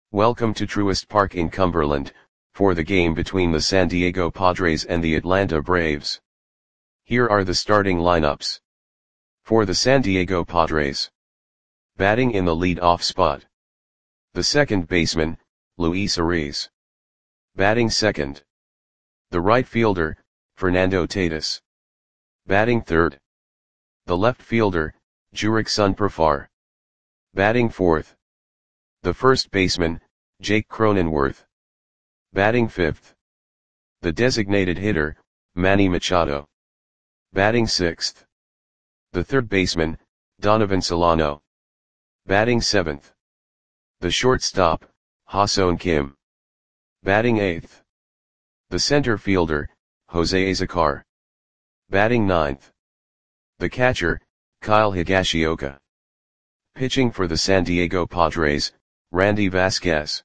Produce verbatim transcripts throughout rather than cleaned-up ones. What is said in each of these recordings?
Welcome to Truist Park in Cumberland, for the game between the San Diego Padres and the Atlanta Braves. Here are the starting lineups. For the San Diego Padres. Batting in the lead-off spot. The second baseman, Luis Arraez. Batting second. The right fielder, Fernando Tatis. Batting third. The left fielder, Jurickson Profar. Batting fourth. The first baseman, Jake Cronenworth. Batting fifth. The designated hitter, Manny Machado. Batting sixth. The third baseman, Donovan Solano. Batting seventh. The shortstop, Ha-Seong Kim. Batting eighth. The center fielder, Jose Azocar. Batting ninth. The catcher, Kyle Higashioka. Pitching for the San Diego Padres, Randy Vasquez.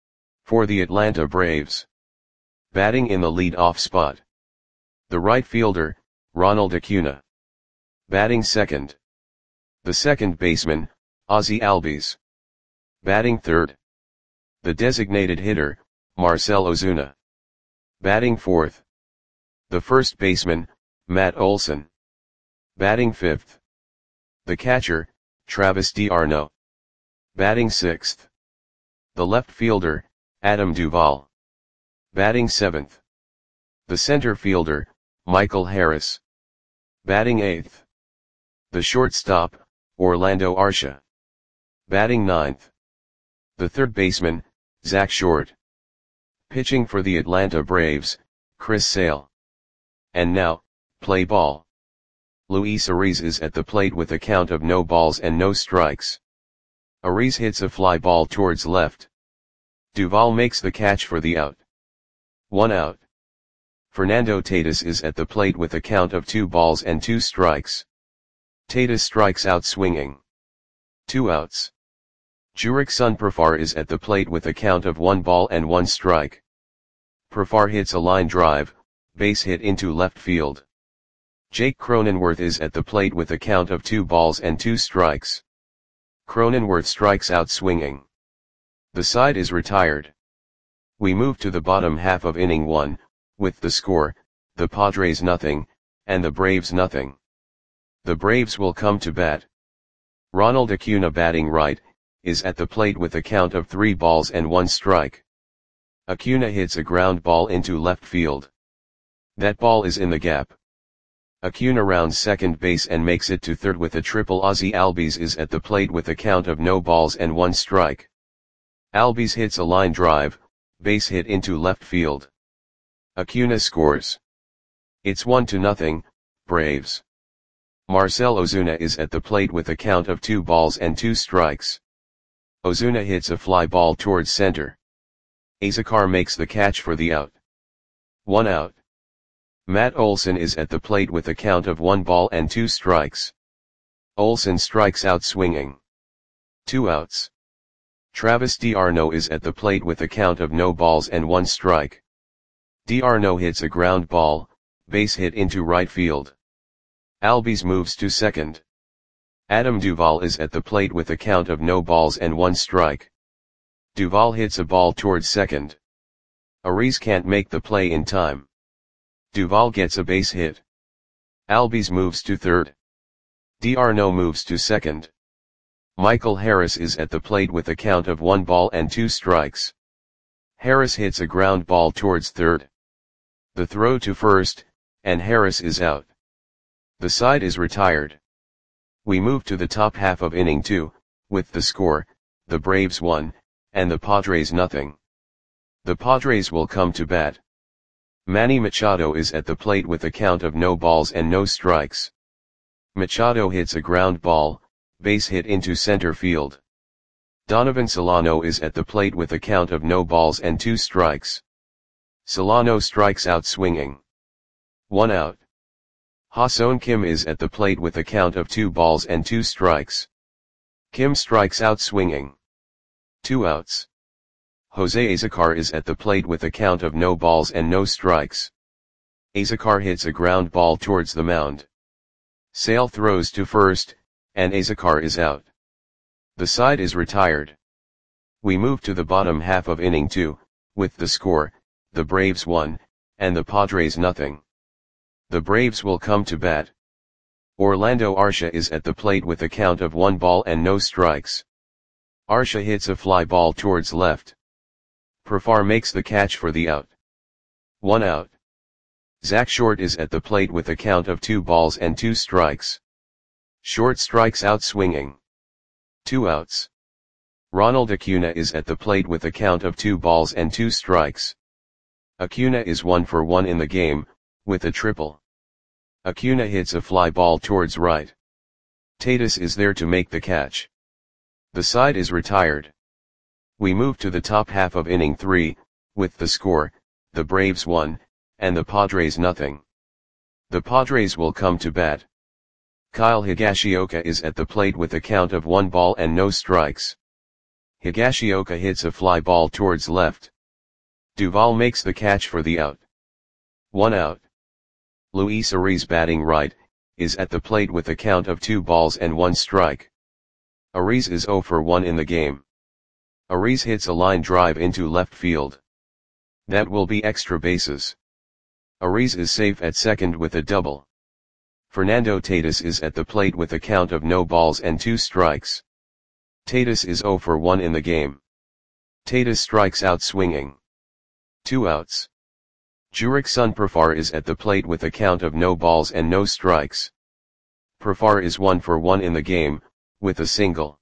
For the Atlanta Braves. Batting in the lead-off spot. The right fielder, Ronald Acuna. Batting second. The second baseman, Ozzie Albies. Batting third. The designated hitter, Marcell Ozuna. Batting fourth. The first baseman, Matt Olson. Batting fifth. The catcher, Travis d'Arnaud. Batting sixth. The left fielder, Adam Duvall. Batting seventh. The center fielder, Michael Harris. Batting eighth. The shortstop, Orlando Arcia. Batting ninth. The third baseman, Zach Short. Pitching for the Atlanta Braves, Chris Sale. And now, play ball. Luis Arraez is at the plate with a count of no balls and no strikes. Arraez hits a fly ball towards left. Duvall makes the catch for the out. One out. Fernando Tatis is at the plate with a count of two balls and two strikes. Tatis strikes out swinging. Two outs. Jurickson Profar is at the plate with a count of one ball and one strike. Profar hits a line drive, base hit into left field. Jake Cronenworth is at the plate with a count of two balls and two strikes. Cronenworth strikes out swinging. The side is retired. We move to the bottom half of inning one, with the score, the Padres nothing, and the Braves nothing. The Braves will come to bat. Ronald Acuna batting right, is at the plate with a count of three balls and one strike. Acuna hits a ground ball into left field. That ball is in the gap. Acuna rounds second base and makes it to third with a triple. Ozzie Albies is at the plate with a count of no balls and one strike. Albies hits a line drive, base hit into left field. Acuna scores. It's one to nothing, Braves. Marcell Ozuna is at the plate with a count of two balls and two strikes. Ozuna hits a fly ball towards center. Azocar makes the catch for the out. One out. Matt Olson is at the plate with a count of one ball and two strikes. Olson strikes out swinging. Two outs. Travis d'Arnaud is at the plate with a count of no balls and one strike. d'Arnaud hits a ground ball, base hit into right field. Albies moves to second. Adam Duvall is at the plate with a count of no balls and one strike. Duvall hits a ball towards second. Arraez can't make the play in time. Duvall gets a base hit. Albies moves to third. d'Arnaud moves to second. Michael Harris is at the plate with a count of one ball and two strikes. Harris hits a ground ball towards third. The throw to first, and Harris is out. The side is retired. We move to the top half of inning two, with the score, the Braves one, and the Padres nothing. The Padres will come to bat. Manny Machado is at the plate with a count of no balls and no strikes. Machado hits a ground ball, base hit into center field. Donovan Solano is at the plate with a count of no balls and two strikes. Solano strikes out swinging. One out. Ha-Seong Kim is at the plate with a count of two balls and two strikes. Kim strikes out swinging. Two outs. Jose Azocar is at the plate with a count of no balls and no strikes. Azocar hits a ground ball towards the mound. Sale throws to first, and Azocar is out. The side is retired. We move to the bottom half of inning two, with the score, the Braves one, and the Padres nothing. The Braves will come to bat. Orlando Arcia is at the plate with a count of one ball and no strikes. Arcia hits a fly ball towards left. Profar makes the catch for the out. One out. Zach Short is at the plate with a count of two balls and two strikes. Short strikes out swinging. Two outs. Ronald Acuna is at the plate with a count of two balls and two strikes. Acuna is one for one in the game, with a triple. Acuna hits a fly ball towards right. Tatis is there to make the catch. The side is retired. We move to the top half of inning three, with the score, the Braves one, and the Padres nothing. The Padres will come to bat. Kyle Higashioka is at the plate with a count of one ball and no strikes. Higashioka hits a fly ball towards left. Duvall makes the catch for the out. One out. Luis Ariz, batting right, is at the plate with a count of two balls and one strike. Ariz is zero for one in the game. Ariz hits a line drive into left field. That will be extra bases. Ariz is safe at second with a double. Fernando Tatis is at the plate with a count of no balls and two strikes. Tatis is zero for one in the game. Tatis strikes out swinging. Two outs. Jurickson Profar is at the plate with a count of no balls and no strikes. Profar is one for one in the game, with a single.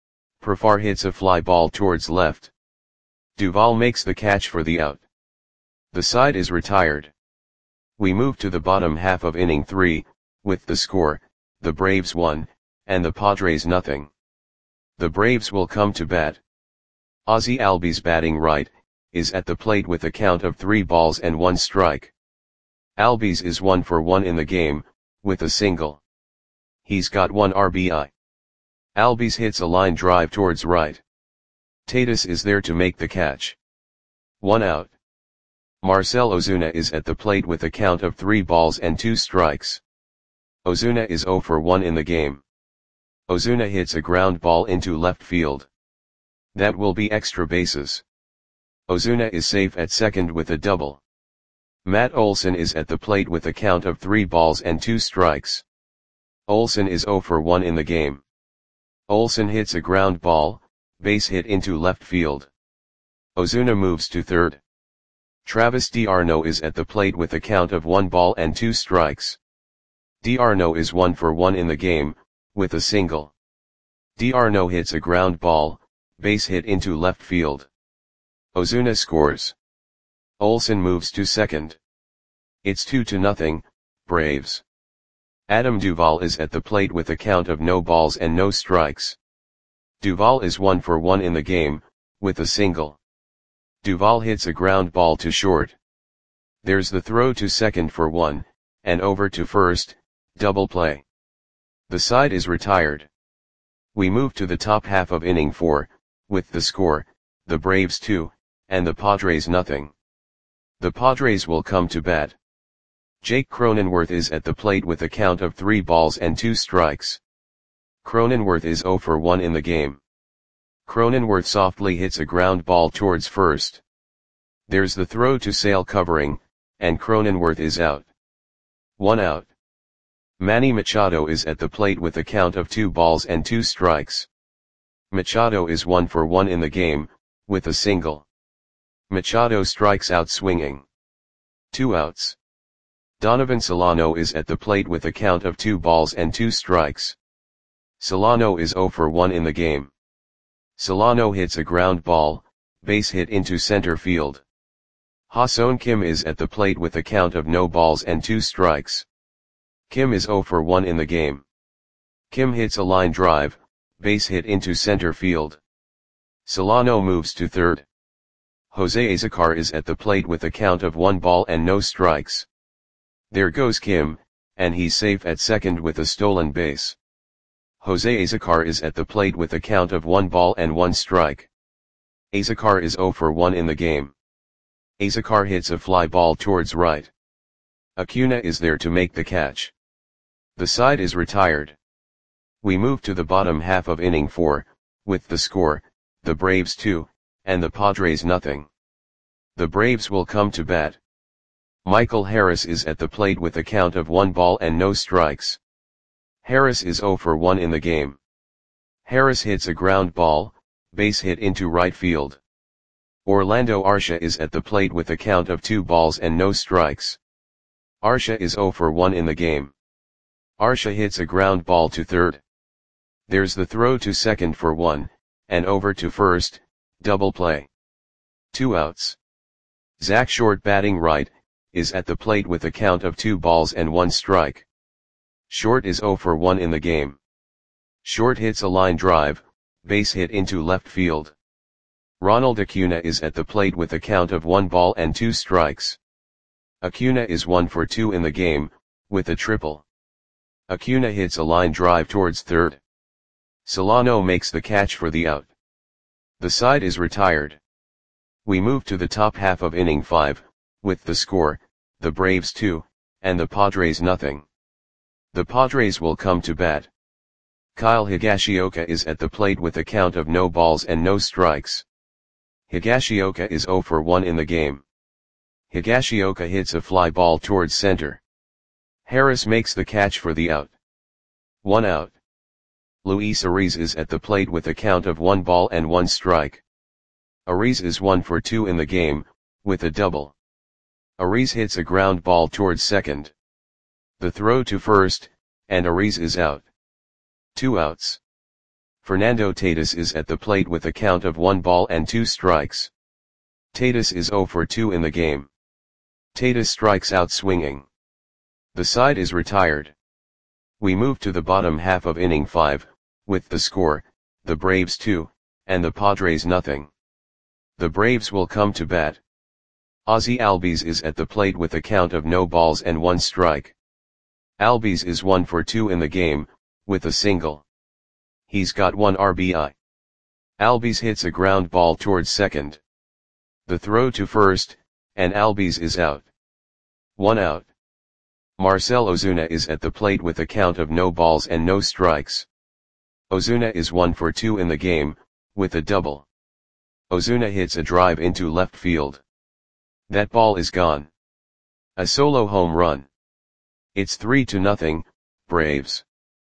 Profar hits a fly ball towards left. Duvall makes the catch for the out. The side is retired. We move to the bottom half of inning three, with the score, the Braves one, and the Padres nothing. The Braves will come to bat. Ozzie Albies, batting right, is at the plate with a count of three balls and one strike. Albies is one for one in the game, with a single. He's got one R B I. Albies hits a line drive towards right. Tatis is there to make the catch. One out. Marcell Ozuna is at the plate with a count of three balls and two strikes. Ozuna is zero for one in the game. Ozuna hits a ground ball into left field. That will be extra bases. Ozuna is safe at second with a double. Matt Olson is at the plate with a count of three balls and two strikes. Olson is zero for one in the game. Olson hits a ground ball, base hit into left field. Ozuna moves to third. Travis d'Arnaud is at the plate with a count of one ball and two strikes. d'Arnaud is one for one in the game, with a single. d'Arnaud hits a ground ball, base hit into left field. Ozuna scores. Olson moves to second. It's two to nothing, Braves. Adam Duvall is at the plate with a count of no balls and no strikes. Duvall is one for one in the game, with a single. Duvall hits a ground ball to short. There's the throw to second for one, and over to first, double play. The side is retired. We move to the top half of inning four, with the score, the Braves two, and the Padres nothing. The Padres will come to bat. Jake Cronenworth is at the plate with a count of three balls and two strikes. Cronenworth is zero for one in the game. Cronenworth softly hits a ground ball towards first. There's the throw to Sale covering, and Cronenworth is out. One out. Manny Machado is at the plate with a count of two balls and two strikes. Machado is one for one in the game, with a single. Machado strikes out swinging. Two outs. Donovan Solano is at the plate with a count of two balls and two strikes. Solano is zero for one in the game. Solano hits a ground ball, base hit into center field. Ha-Seong Kim is at the plate with a count of no balls and two strikes. Kim is zero for one in the game. Kim hits a line drive, base hit into center field. Solano moves to third. Jose Azocar is at the plate with a count of one ball and no strikes. There goes Kim, and he's safe at second with a stolen base. Jose Azocar is at the plate with a count of one ball and one strike. Azocar is zero for one in the game. Azocar hits a fly ball towards right. Acuna is there to make the catch. The side is retired. We move to the bottom half of inning four, with the score, the Braves two, and the Padres nothing. The Braves will come to bat. Michael Harris is at the plate with a count of one ball and no strikes. Harris is zero for one in the game. Harris hits a ground ball, base hit into right field. Orlando Arcia is at the plate with a count of two balls and no strikes. Arcia is zero for one in the game. Arcia hits a ground ball to third. There's the throw to second for one, and over to first, double play. Two outs. Zach Short, batting right, is at the plate with a count of two balls and one strike. Short is zero for one in the game. Short hits a line drive, base hit into left field. Ronald Acuna is at the plate with a count of one ball and two strikes. Acuna is one for two in the game, with a triple. Acuna hits a line drive towards third. Solano makes the catch for the out. The side is retired. We move to the top half of inning five, with the score, the Braves two, and the Padres nothing. The Padres will come to bat. Kyle Higashioka is at the plate with a count of no balls and no strikes. Higashioka is zero for one in the game. Higashioka hits a fly ball towards center. Harris makes the catch for the out. One out. Luis Ariz is at the plate with a count of one ball and one strike. Ariz is one for two in the game, with a double. Ariz hits a ground ball towards second. The throw to first, and Ariz is out. Two outs. Fernando Tatis is at the plate with a count of one ball and two strikes. Tatis is zero for two in the game. Tatis strikes out swinging. The side is retired. We move to the bottom half of inning five, with the score, the Braves two, and the Padres nothing. The Braves will come to bat. Ozzie Albies is at the plate with a count of no balls and one strike. Albies is one for two in the game, with a single. He's got one R B I. Albies hits a ground ball towards second. The throw to first, and Albies is out. One out. Marcell Ozuna is at the plate with a count of no balls and no strikes. Ozuna is one for two in the game, with a double. Ozuna hits a drive into left field. That ball is gone. A solo home run. It's three to nothing, Braves.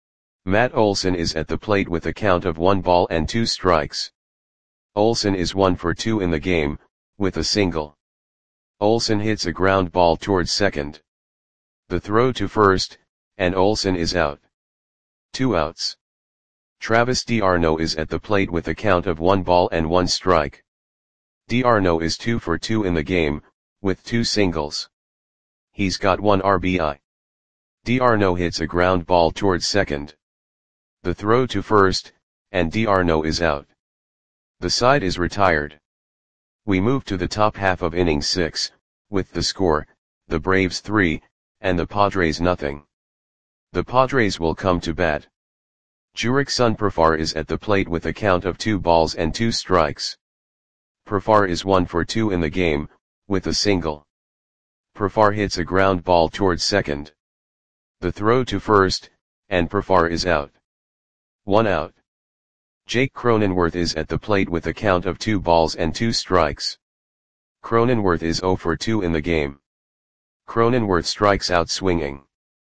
Matt Olson is at the plate with a count of one ball and two strikes. Olson is one for two in the game, with a single. Olson hits a ground ball towards second. The throw to first, and Olson is out. Two outs. Travis d'Arnaud is at the plate with a count of one ball and one strike. d'Arnaud is two for two in the game, with two singles. He's got one R B I. d'Arnaud hits a ground ball towards second. The throw to first, and d'Arnaud is out. The side is retired. We move to the top half of inning six, with the score, the Braves three, and the Padres nothing. The Padres will come to bat. Jurickson Profar is at the plate with a count of two balls and two strikes. Profar is one for two in the game, with a single. Profar hits a ground ball towards second. The throw to first, and Profar is out. One out. Jake Cronenworth is at the plate with a count of two balls and two strikes. Cronenworth is zero for two in the game. Cronenworth strikes out swinging.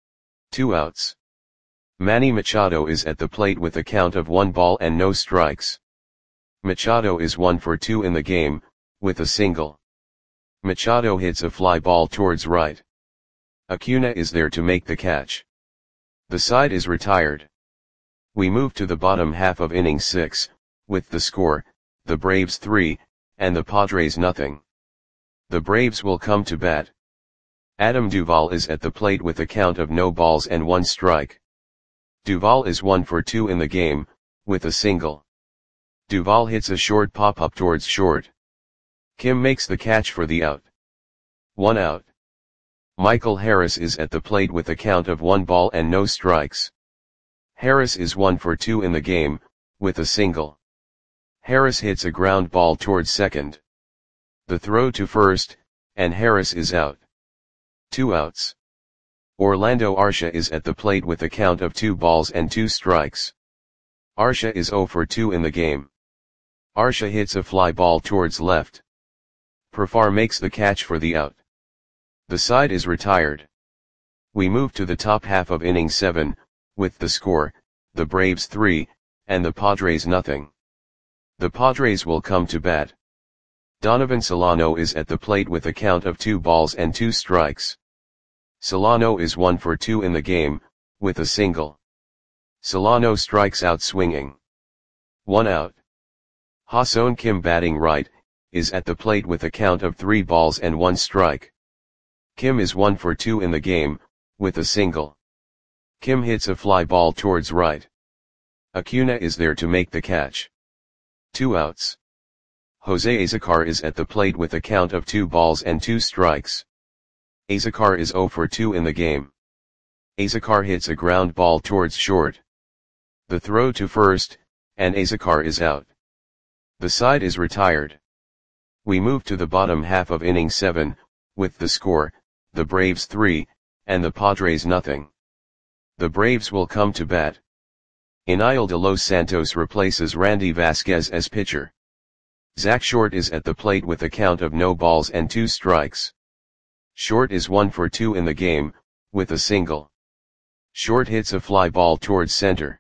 Two outs. Manny Machado is at the plate with a count of one ball and no strikes. Machado is one for two in the game, with a single. Machado hits a fly ball towards right. Acuna is there to make the catch. The side is retired. We move to the bottom half of inning six, with the score, the Braves three, and the Padres nothing. The Braves will come to bat. Adam Duvall is at the plate with a count of no balls and one strike. Duvall is one for two in the game, with a single. Duvall hits a short pop-up towards short. Kim makes the catch for the out. One out. Michael Harris is at the plate with a count of one ball and no strikes. Harris is one for two in the game, with a single. Harris hits a ground ball towards second. The throw to first, and Harris is out. Two outs. Orlando Arcia is at the plate with a count of two balls and two strikes. Arcia is zero for two in the game. Arsha hits a fly ball towards left. Profar makes the catch for the out. The side is retired. We move to the top half of inning seven, with the score, the Braves three, and the Padres nothing. The Padres will come to bat. Donovan Solano is at the plate with a count of two balls and two strikes. Solano is one for two in the game, with a single. Solano strikes out swinging. One out. Ha-Seong Kim, batting right, is at the plate with a count of three balls and one strike. Kim is one for two in the game, with a single. Kim hits a fly ball towards right. Acuna is there to make the catch. Two outs. Jose Azocar is at the plate with a count of two balls and two strikes. Azocar is zero for two in the game. Azocar hits a ground ball towards short. The throw to first, and Azocar is out. The side is retired. We move to the bottom half of inning seven, with the score, the Braves three, and the Padres nothing. The Braves will come to bat. Iniel de los Santos replaces Randy Vasquez as pitcher. Zach Short is at the plate with a count of no balls and two strikes. Short is one for two in the game, with a single. Short hits a fly ball towards center.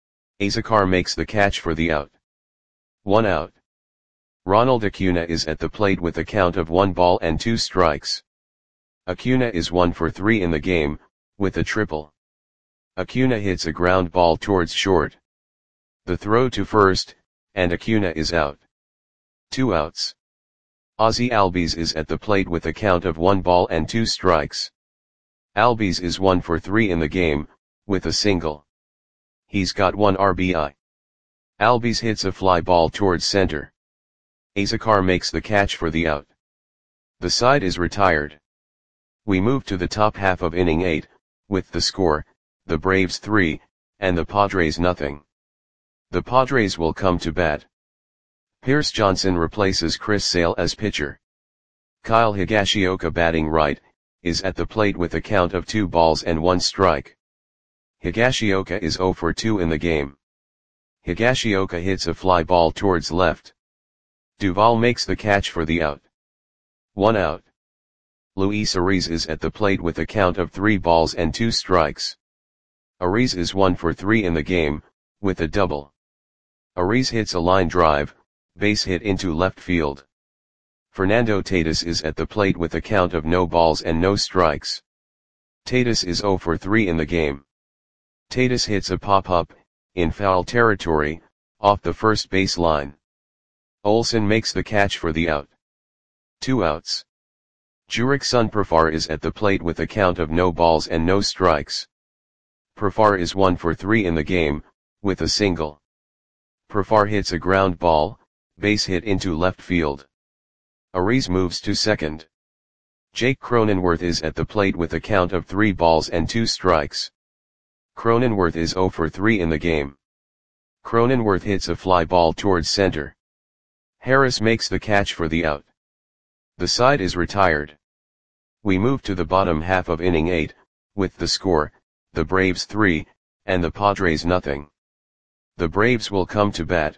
Azocar makes the catch for the out. One out. Ronald Acuna is at the plate with a count of one ball and two strikes. Acuna is one for three in the game, with a triple. Acuna hits a ground ball towards short. The throw to first, and Acuna is out. Two outs. Ozzie Albies is at the plate with a count of one ball and two strikes. Albies is one for three in the game, with a single. He's got one R B I. Albies hits a fly ball towards center. Azocar makes the catch for the out. The side is retired. We move to the top half of inning eight, with the score, the Braves three, and the Padres nothing. The Padres will come to bat. Pierce Johnson replaces Chris Sale as pitcher. Kyle Higashioka, batting right, is at the plate with a count of two balls and one strike. Higashioka is zero for two in the game. Higashioka hits a fly ball towards left. Duvall makes the catch for the out. One out. Luis Ariz is at the plate with a count of three balls and two strikes. Ariz is one for three in the game, with a double. Ariz hits a line drive, base hit into left field. Fernando Tatis is at the plate with a count of no balls and no strikes. Tatis is zero for three in the game. Tatis hits a pop-up, in foul territory, off the first base line. Olsen makes the catch for the out. Two outs. Jurickson Profar is at the plate with a count of no balls and no strikes. Profar is one for three in the game, with a single. Profar hits a ground ball, base hit into left field. Ariz moves to second. Jake Cronenworth is at the plate with a count of three balls and two strikes. Cronenworth is zero for three in the game. Cronenworth hits a fly ball towards center. Harris makes the catch for the out. The side is retired. We move to the bottom half of inning eight, with the score, the Braves three, and the Padres nothing. The Braves will come to bat.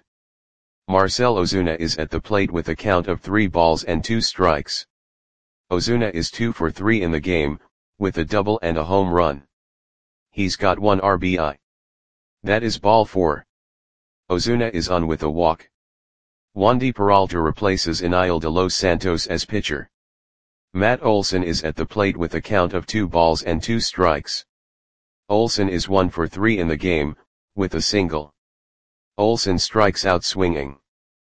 Marcell Ozuna is at the plate with a count of three balls and two strikes. Ozuna is two for three in the game, with a double and a home run. He's got one R B I. That is ball four. Ozuna is on with a walk. Wandy Peralta replaces Iniel de los Santos as pitcher. Matt Olson is at the plate with a count of two balls and two strikes. Olson is one for three in the game, with a single. Olson strikes out swinging.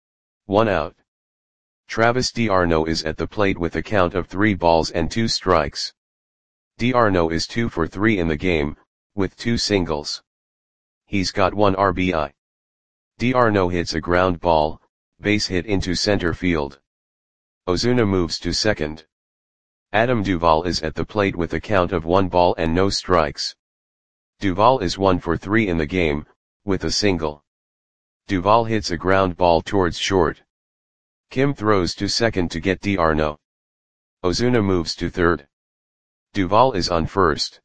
One out. Travis d'Arnaud is at the plate with a count of three balls and two strikes. d'Arnaud is two for three in the game, with two singles. He's got one R B I. d'Arnaud hits a ground ball, base hit into center field. Ozuna moves to second. Adam Duvall is at the plate with a count of one ball and no strikes. Duvall is one for three in the game, with a single. Duvall hits a ground ball towards short. Kim throws to second to get d'Arnaud. Ozuna moves to third. Duvall is on first.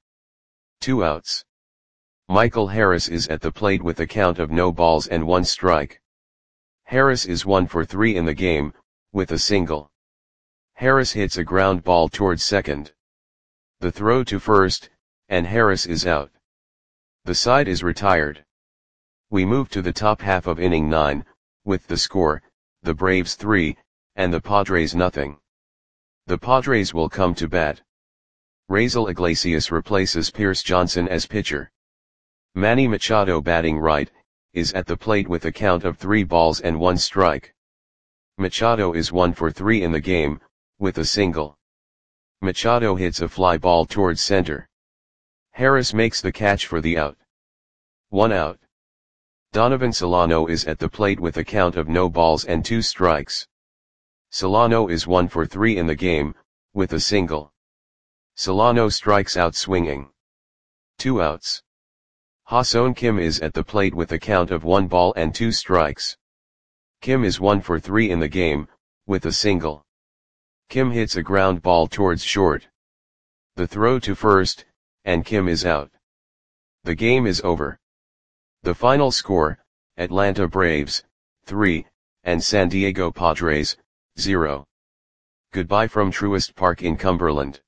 Two outs. Michael Harris is at the plate with a count of no balls and one strike. Harris is one for three in the game, with a single. Harris hits a ground ball towards second. The throw to first, and Harris is out. The side is retired. We move to the top half of inning nine, with the score, the Braves three, and the Padres nothing. The Padres will come to bat. Raisel Iglesias replaces Pierce Johnson as pitcher. Manny Machado, batting right, is at the plate with a count of three balls and one strike. Machado is one for three in the game, with a single. Machado hits a fly ball towards center. Harris makes the catch for the out. One out. Donovan Solano is at the plate with a count of no balls and two strikes. Solano is one for three in the game, with a single. Solano strikes out swinging. Two outs. Ha-Seong Kim is at the plate with a count of one ball and two strikes. Kim is one for three in the game, with a single. Kim hits a ground ball towards short. The throw to first, and Kim is out. The game is over. The final score, Atlanta Braves, three, and San Diego Padres, zero. Goodbye from Truist Park in Cumberland.